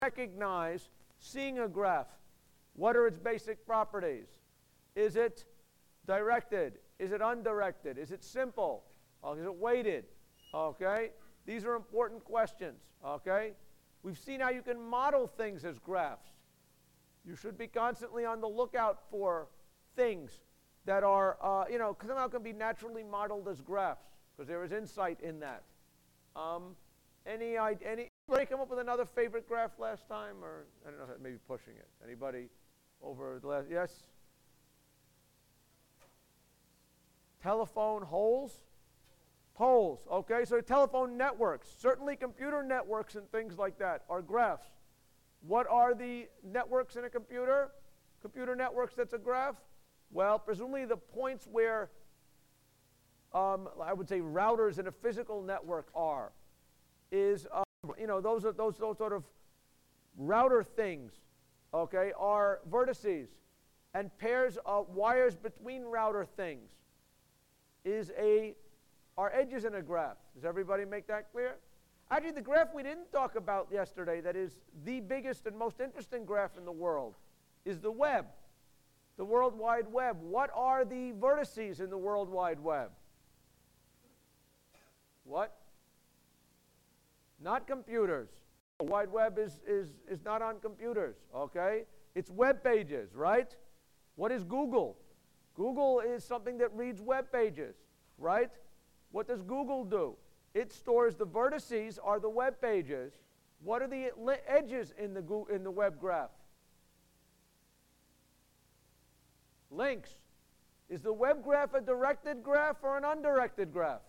recognize seeing a graph? What are its basic properties? Is it directed? Is it undirected? Is it simple? Is it weighted? Okay? These are important questions. Okay? We've seen how you can model things as graphs. You should be constantly on the lookout for things that are, somehow can be naturally modeled as graphs, because there is insight in that. Anybody come up with another favorite graph last time? Or, I don't know, maybe pushing it. Anybody over the last, yes? Telephone holes? Poles, okay? So telephone networks, certainly computer networks and things like that are graphs. What are the networks in a computer? Computer networks, that's a graph? Well, presumably the points where, I would say, routers in a physical network are, is, those sort of router things, okay, are vertices. And pairs of wires between router things are edges in a graph. Does everybody make that clear? Actually, the graph we didn't talk about yesterday that is the biggest and most interesting graph in the world is the web, the World Wide Web. What are the vertices in the World Wide Web? What? Not computers. The Wide Web is not on computers, okay? It's web pages, right? What is Google? Google is something that reads web pages, right? What does Google do? It stores the vertices are the web pages. What are the edges in the web graph? Links. Is the web graph a directed graph or an undirected graph?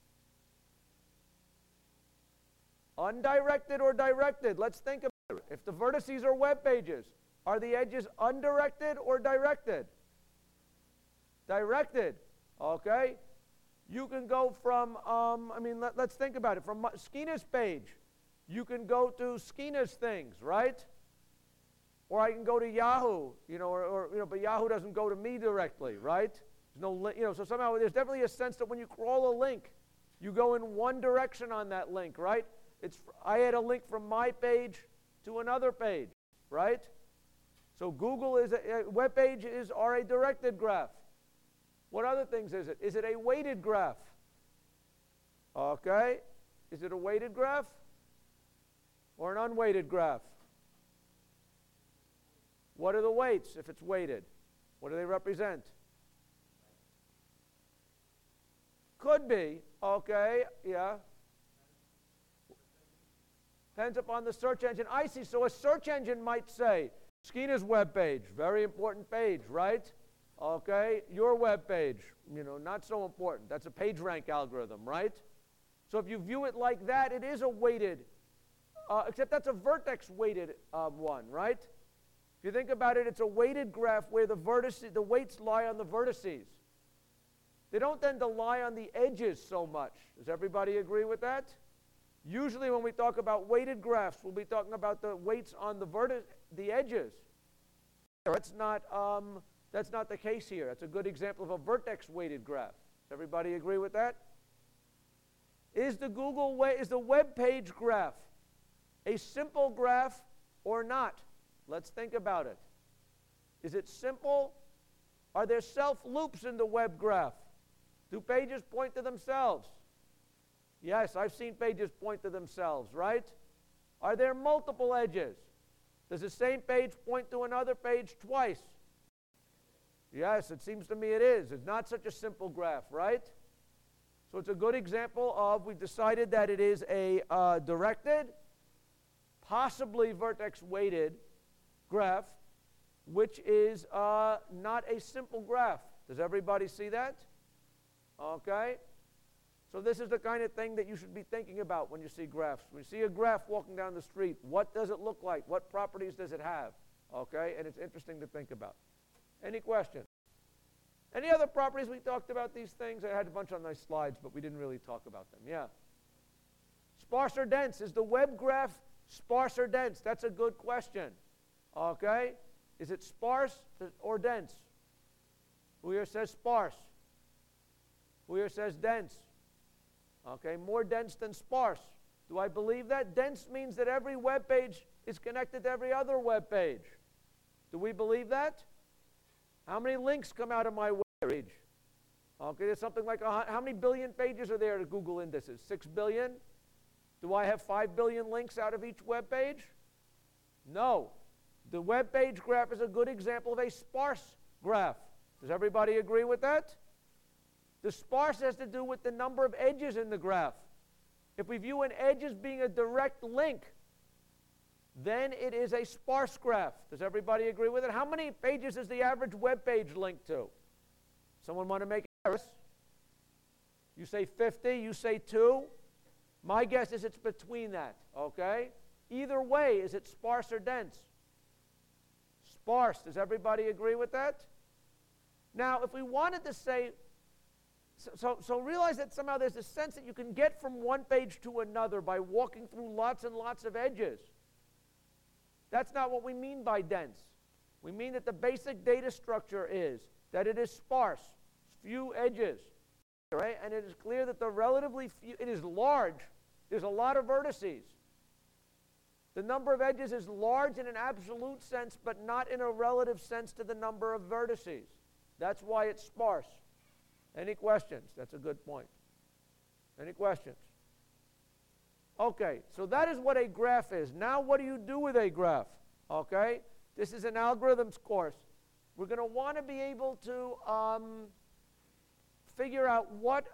Undirected or directed? Let's think about it. If the vertices are web pages, are the edges undirected or directed? Directed. Okay? You can go from, let's think about it. From Skeena's page, you can go to Skeena's things, right? Or I can go to Yahoo, but Yahoo doesn't go to me directly, right? There's no, so somehow there's definitely a sense that when you crawl a link, you go in one direction on that link, right? I add a link from my page to another page, right? So Google is web pages are a directed graph. What other things is it? Is it a weighted graph? Okay. Is it a weighted graph or an unweighted graph? What are the weights if it's weighted? What do they represent? Could be. Okay. Yeah. Depends upon the search engine. I see. So a search engine might say, Skeena's web page, very important page, right? Okay, your web page, not so important. That's a PageRank algorithm, right? So if you view it like that, it is a weighted, except that's a vertex-weighted one, right? If you think about it, it's a weighted graph where the weights lie on the vertices. They don't tend to lie on the edges so much. Does everybody agree with that? Usually when we talk about weighted graphs, we'll be talking about the weights on the edges. That's not the case here. That's a good example of a vertex-weighted graph. Does everybody agree with that? Is the web page graph a simple graph or not? Let's think about it. Is it simple? Are there self-loops in the web graph? Do pages point to themselves? Yes, I've seen pages point to themselves, right? Are there multiple edges? Does the same page point to another page twice? Yes, it seems to me it is. It's not such a simple graph, right? So it's a good example of, we've decided that it is a directed, possibly vertex-weighted graph, which is not a simple graph. Does everybody see that? Okay. So this is the kind of thing that you should be thinking about when you see graphs. When you see a graph walking down the street, what does it look like? What properties does it have? Okay, and it's interesting to think about. Any questions? Any other properties? We talked about these things. I had a bunch on my slides, but we didn't really talk about them. Yeah. Sparse or dense? Is the web graph sparse or dense? That's a good question. Okay. Is it sparse or dense? Who here says sparse? Who here says dense? Okay, more dense than sparse. Do I believe that? Dense means that every web page is connected to every other web page. Do we believe that? How many links come out of my web page? Okay, there's something like, how many billion pages are there to Google indices? 6 billion? Do I have 5 billion links out of each web page? No. The web page graph is a good example of a sparse graph. Does everybody agree with that? The sparse has to do with the number of edges in the graph. If we view an edge as being a direct link, then it is a sparse graph. Does everybody agree with it? How many pages is the average web page linked to? Someone want to make a guess? You say 50, you say 2. My guess is it's between that, okay? Either way, is it sparse or dense? Sparse. Does everybody agree with that? Now, if we wanted to say, so realize that somehow there's a sense that you can get from one page to another by walking through lots and lots of edges. That's not what we mean by dense. We mean that the basic data structure is that it is sparse, few edges, right? And it is clear that the relatively few, it is large. There's a lot of vertices. The number of edges is large in an absolute sense, but not in a relative sense to the number of vertices. That's why it's sparse. Any questions? That's a good point. Any questions? Okay, so that is what a graph is. Now what do you do with a graph? Okay, this is an algorithms course. We're going to want to be able to figure out what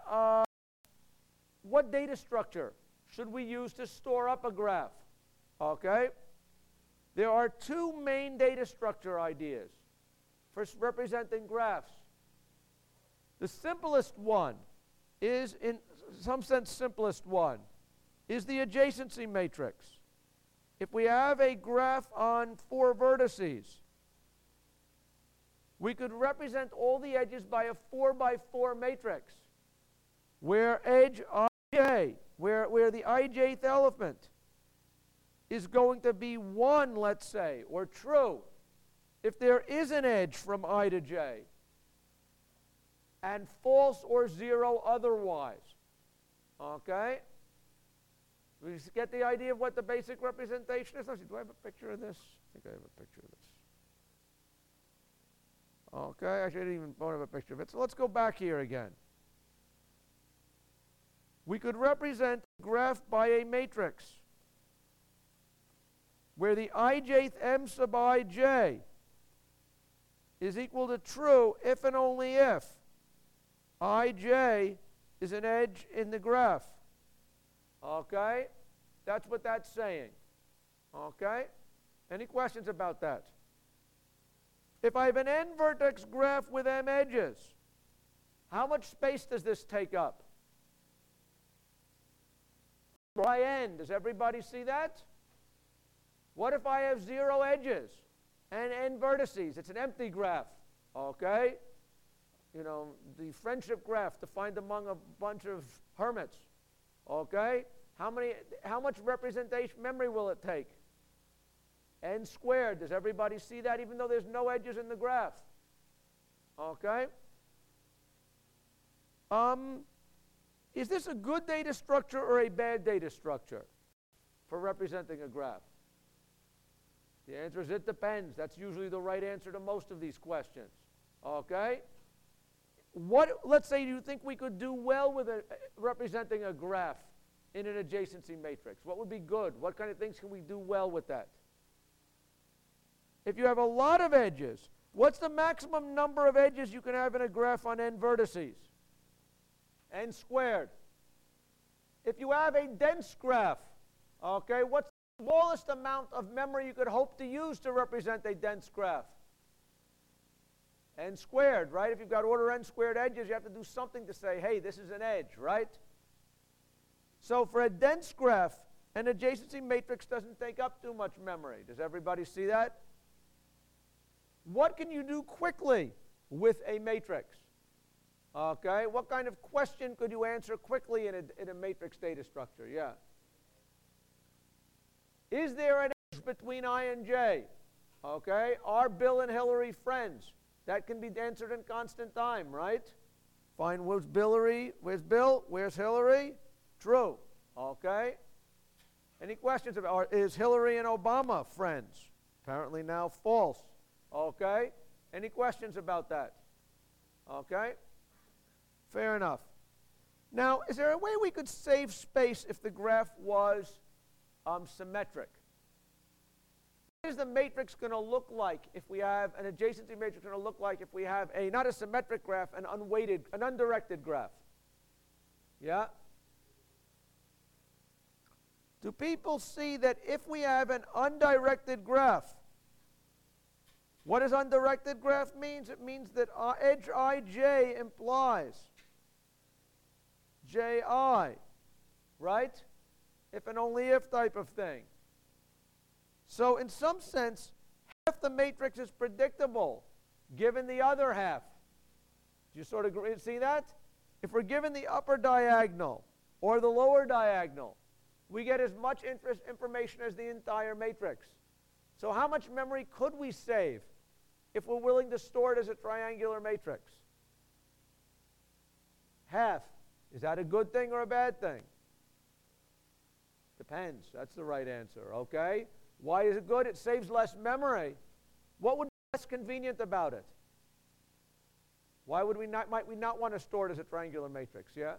data structure should we use to store up a graph. Okay? There are two main data structure ideas for representing graphs. The simplest one is, in some sense simplest one, is the adjacency matrix. If we have a graph on 4 vertices, we could represent all the edges by a 4 by 4 matrix, where edge ij, where the ijth element is going to be 1, let's say, or true, if there is an edge from I to j, and false or 0 otherwise. Okay? We get the idea of what the basic representation is? Let's see, do I have a picture of this? I think I have a picture of this. Okay, I shouldn't even have a picture of it. So let's go back here again. We could represent a graph by a matrix where the ijth m sub ij is equal to true if and only if ij is an edge in the graph. Okay? That's what that's saying. Okay? Any questions about that? If I have an n-vertex graph with m edges, how much space does this take up? By n. Does everybody see that? What if I have 0 edges and n vertices? It's an empty graph. Okay? You know, the friendship graph defined among a bunch of hermits. Okay? How much representation memory will it take? N squared. Does everybody see that, even though there's no edges in the graph? Okay? Is this a good data structure or a bad data structure for representing a graph? The answer is it depends. That's usually the right answer to most of these questions. Okay? Let's say you think we could do well with representing a graph in an adjacency matrix. What would be good? What kind of things can we do well with that? If you have a lot of edges, what's the maximum number of edges you can have in a graph on n vertices? N squared. If you have a dense graph, okay, what's the smallest amount of memory you could hope to use to represent a dense graph? N squared, right? If you've got order n squared edges, you have to do something to say, hey, this is an edge, right? So for a dense graph, an adjacency matrix doesn't take up too much memory. Does everybody see that? What can you do quickly with a matrix? Okay, what kind of question could you answer quickly in a matrix data structure? Yeah. Is there an edge between I and j? Okay, are Bill and Hillary friends? That can be answered in constant time, right? Find where's Bill, where's Hillary? True. Okay. Any questions about, is Hillary and Obama friends? Apparently now false. Okay? Any questions about that? Okay? Fair enough. Now, is there a way we could save space if the graph was symmetric? What is the matrix going to look like if we have an adjacency matrix going to look like if we have a, not a symmetric graph, an unweighted, an undirected graph? Yeah? Do people see that if we have an undirected graph, what does undirected graph means? It means that edge ij implies ji, right? If and only if type of thing. So in some sense, half the matrix is predictable given the other half. Do you sort of see that? If we're given the upper diagonal or the lower diagonal, we get as much information as the entire matrix. So how much memory could we save if we're willing to store it as a triangular matrix? Half. Is that a good thing or a bad thing? Depends. That's the right answer, okay? Why is it good? It saves less memory. What would be less convenient about it? Why would might we not want to store it as a triangular matrix, yeah?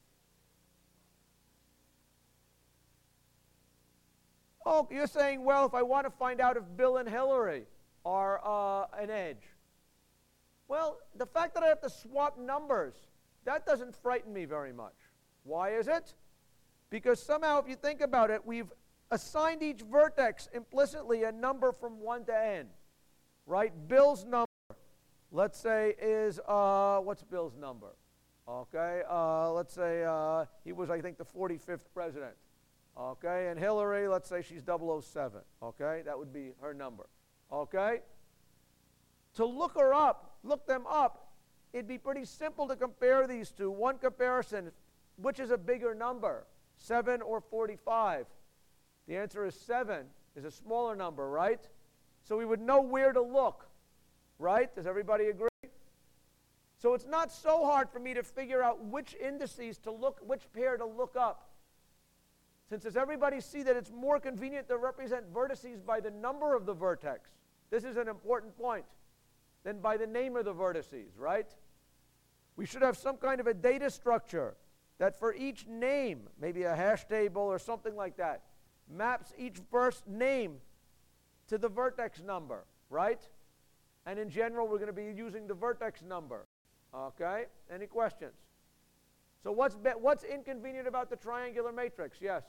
Oh, you're saying, well, if I want to find out if Bill and Hillary are an edge. Well, the fact that I have to swap numbers, that doesn't frighten me very much. Why is it? Because somehow, if you think about it, we've assigned each vertex implicitly a number from 1 to n, right? Bill's number, let's say, is, what's Bill's number? Okay, let's say he was, I think, the 45th president. Okay, and Hillary, let's say she's 007. Okay, that would be her number. Okay? To look them up, it'd be pretty simple to compare these two. One comparison, which is a bigger number, 7 or 45? The answer is 7 is a smaller number, right? So we would know where to look, right? Does everybody agree? So it's not so hard for me to figure out which indices to look, which pair to look up. Since does everybody see that it's more convenient to represent vertices by the number of the vertex? This is an important point. Than by the name of the vertices, right? We should have some kind of a data structure that for each name, maybe a hash table or something like that, maps each first name to the vertex number, right? And in general, we're going to be using the vertex number. Okay? Any questions? So what's inconvenient about the triangular matrix? Yes?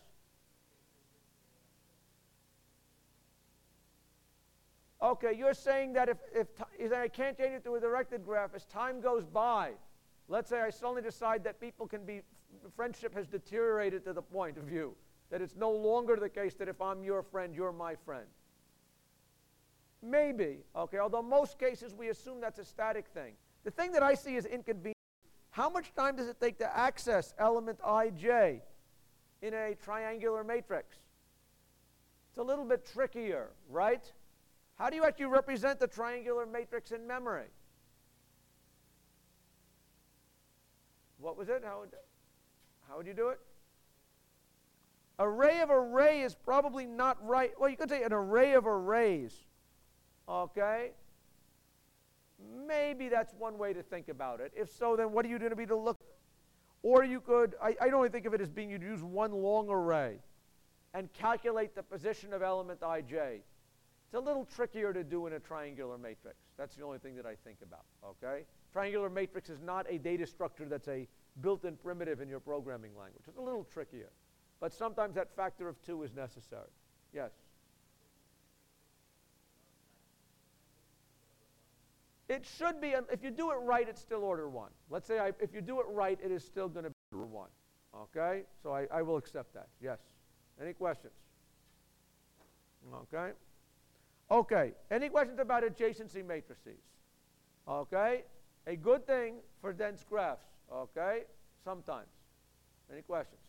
Okay, you're saying that if I can't change it to a directed graph, as time goes by, let's say I suddenly decide that friendship has deteriorated to the point of view that it's no longer the case that if I'm your friend, you're my friend. Maybe, okay, although most cases we assume that's a static thing. The thing that I see as inconvenient, how much time does it take to access element ij in a triangular matrix? It's a little bit trickier, right? How do you actually represent the triangular matrix in memory? What was it? How would you do it? Array of array is probably not right. Well, you could say an array of arrays. Okay? Maybe that's one way to think about it. If so, then what are you going to be to look? Or you could, I only think of it as being you'd use one long array and calculate the position of element ij. It's a little trickier to do in a triangular matrix. That's the only thing that I think about, okay? Triangular matrix is not a data structure that's a built-in primitive in your programming language. It's a little trickier. But sometimes that factor of 2 is necessary. Yes? It should be, if you do it right, it's still order 1. Let's say if you do it right, it is still going to be order 1. Okay? So I will accept that. Yes? Any questions? Okay? Okay, any questions about adjacency matrices? Okay, a good thing for dense graphs, okay, sometimes. Any questions?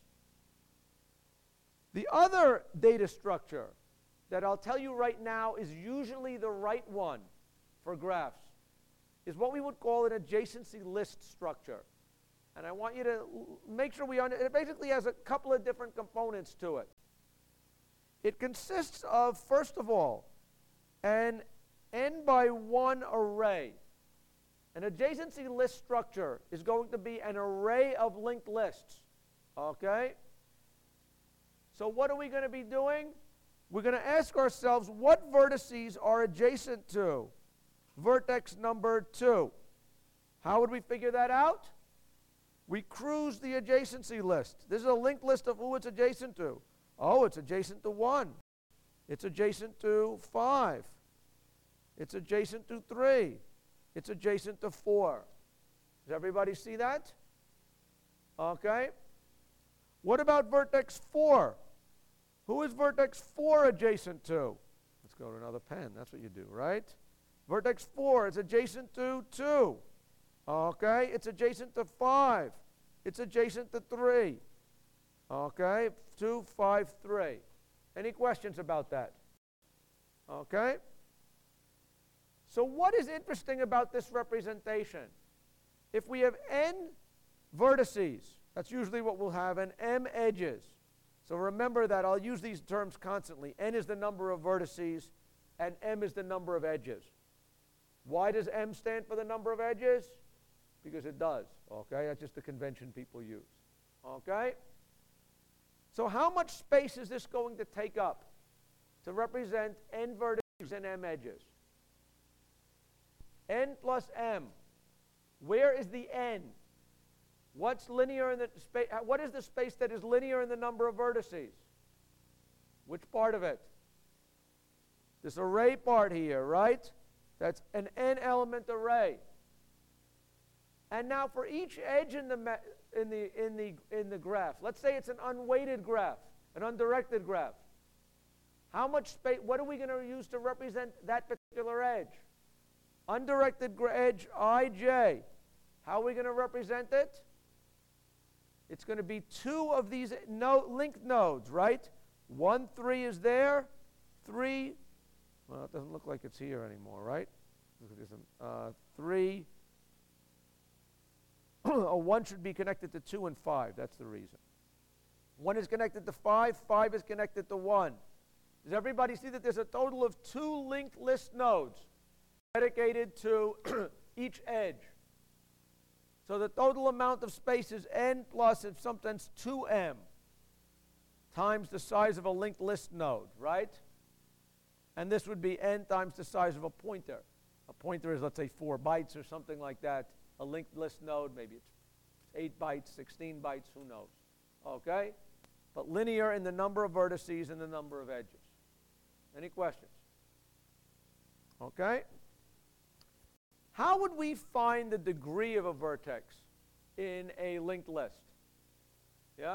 The other data structure that I'll tell you right now is usually the right one for graphs is what we would call an adjacency list structure. And I want you to make sure it basically has a couple of different components to it. It consists of, first of all, an n by 1 array. An adjacency list structure is going to be an array of linked lists. Okay? So what are we going to be doing? We're going to ask ourselves, what vertices are adjacent to vertex number 2? How would we figure that out? We cruise the adjacency list. This is a linked list of who it's adjacent to. Oh, it's adjacent to 1. It's adjacent to 5. It's adjacent to 3. It's adjacent to 4. Does everybody see that? Okay. What about vertex 4? Who is vertex 4 adjacent to? Let's go to another pen. That's what you do, right? Vertex 4 is adjacent to 2. Okay. It's adjacent to 5. It's adjacent to 3. Okay. 2, 5, 3. Any questions about that? Okay. So what is interesting about this representation? If we have n vertices, that's usually what we'll have, and m edges. So remember that. I'll use these terms constantly. N is the number of vertices, and m is the number of edges. Why does m stand for the number of edges? Because it does. Okay? That's just the convention people use. Okay? So how much space is this going to take up to represent n vertices and m edges? N plus m. Where is the n? What's linear in the space? What is the space that is linear in the number of vertices? Which part of it? This array part here, right? That's an n element array. And now for each edge in the graph, let's say it's an unweighted graph, an undirected graph. How much space? What are we going to use to represent that particular edge? Undirected edge ij. How are we going to represent it? It's going to be 2 of these linked nodes, right? 1, 3 is there. 3, well, it doesn't look like it's here anymore, right? 3. A 1 should be connected to 2 and 5. That's the reason. 1 is connected to 5. 5 is connected to 1. Does everybody see that there's a total of 2 linked list nodes dedicated to each edge? So the total amount of space is n plus, in some sense, 2m times the size of a linked list node, right? And this would be n times the size of a pointer. A pointer is, let's say, 4 bytes or something like that. A linked list node, maybe it's 8 bytes, 16 bytes, who knows? Okay? But linear in the number of vertices and the number of edges. Any questions? Okay? How would we find the degree of a vertex in a linked list? Yeah?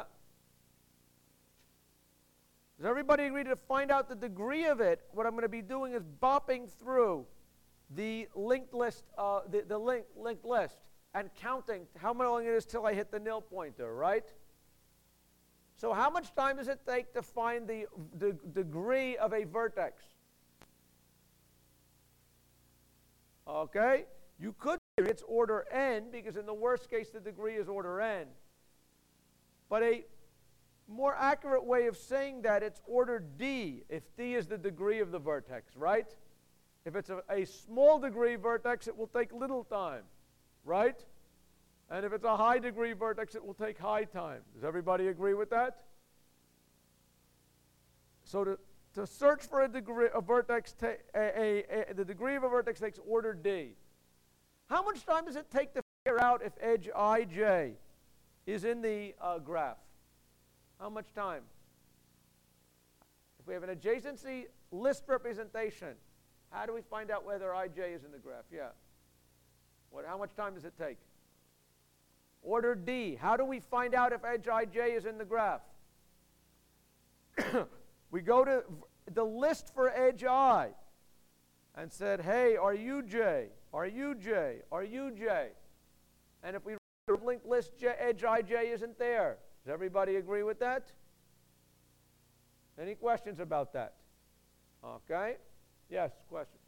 Does everybody agree to find out the degree of it? What I'm going to be doing is bopping through the linked list, linked list, and counting how long it is till I hit the nil pointer, right? So how much time does it take to find the degree of a vertex? Okay? You could say it's order n, because in the worst case the degree is order n. But a more accurate way of saying that, it's order d, if d is the degree of the vertex, right? If it's a small degree vertex, it will take little time, right? And if it's a high degree vertex, it will take high time. Does everybody agree with that? So to search for a degree, the degree of a vertex takes order d. How much time does it take to figure out if edge ij is in the graph? How much time? If we have an adjacency list representation, how do we find out whether ij is in the graph? Yeah. How much time does it take? Order d. How do we find out if edge ij is in the graph? We go to the list for edge I and said, hey, are you j? Are you j? Are you j? And if we linked list edge ij isn't there. Does everybody agree with that? Any questions about that? Okay. Yes, question.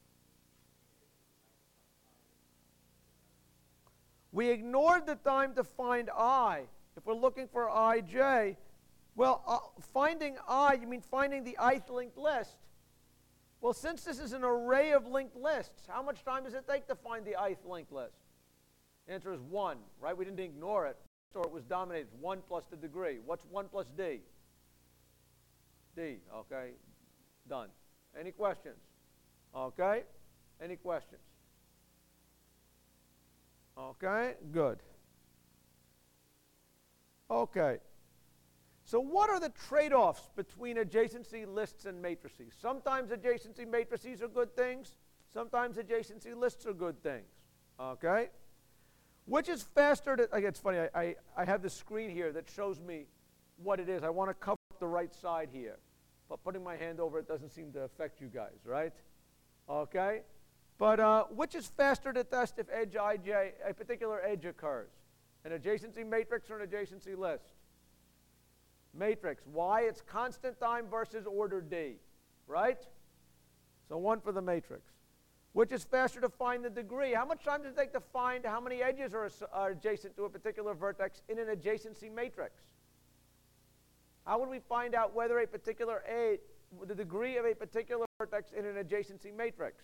We ignored the time to find I. If we're looking for ij, Well, finding I, you mean finding the ith linked list? Well, since this is an array of linked lists, how much time does it take to find the ith linked list? The answer is 1, right? We didn't ignore it, or it was dominated. 1 plus the degree. What's 1 plus d? D, okay? Done. Any questions? Okay? Any questions? Okay, good. Okay. So what are the trade-offs between adjacency lists and matrices? Sometimes adjacency matrices are good things. Sometimes adjacency lists are good things. Okay? Which is faster to, it's funny, I have this screen here that shows me what it is. I want to cover up the right side here. But putting my hand over it doesn't seem to affect you guys, right? Okay? But which is faster to test if edge ij, a particular edge occurs? An adjacency matrix or an adjacency list? Matrix. Why? It's constant time versus order D, right? So 1 for the matrix. Which is faster to find the degree? How much time does it take to find how many edges are adjacent to a particular vertex in an adjacency matrix? How would we find out whether a particular the degree of a particular vertex in an adjacency matrix?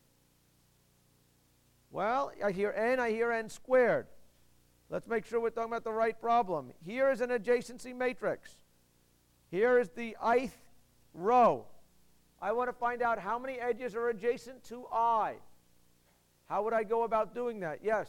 Well, I hear n squared. Let's make sure we're talking about the right problem. Here is an adjacency matrix. Here is the ith row. I want to find out how many edges are adjacent to I. How would I go about doing that? Yes?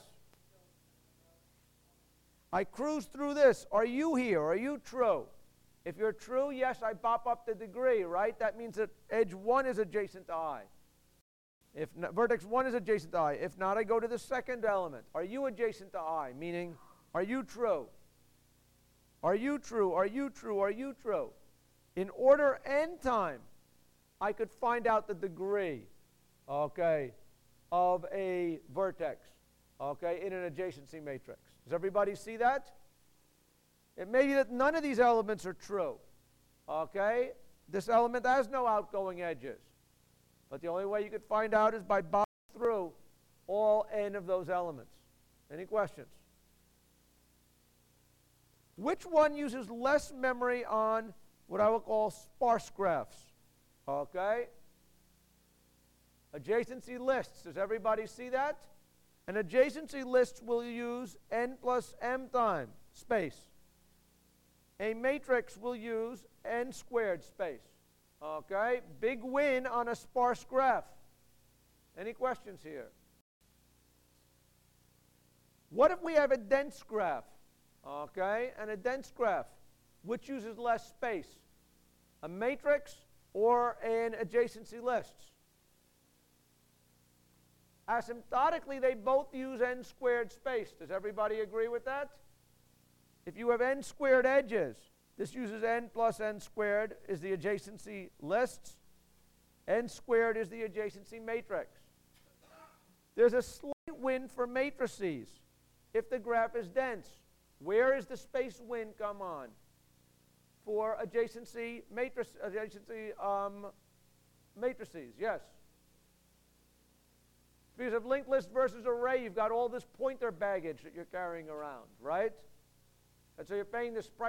I cruise through this. Are you here? Are you true? If you're true, yes, I pop up the degree, right? That means that edge 1 is adjacent to I. If not, vertex 1 is adjacent to I. If not, I go to the second element. Are you adjacent to I? Meaning, are you true? Are you true? Are you true? Are you true? In order n time, I could find out the degree, okay, of a vertex, okay, in an adjacency matrix. Does everybody see that? It may be that none of these elements are true, okay? This element has no outgoing edges. But the only way you could find out is by bobbing through all n of those elements. Any questions? Which one uses less memory on what I will call sparse graphs? Okay? Adjacency lists. Does everybody see that? An adjacency list will use n plus m time, space. A matrix will use n squared space. Okay? Big win on a sparse graph. Any questions here? What if we have a dense graph? Okay? And a dense graph, which uses less space? A matrix or an adjacency list? Asymptotically, they both use n squared space. Does everybody agree with that? If you have n squared edges, this uses n plus n squared is the adjacency lists. N squared is the adjacency matrix. There's a slight win for matrices if the graph is dense. Where is the space win come on? For adjacency matrices, yes. Because of linked list versus array, you've got all this pointer baggage that you're carrying around, right? And so you're paying this price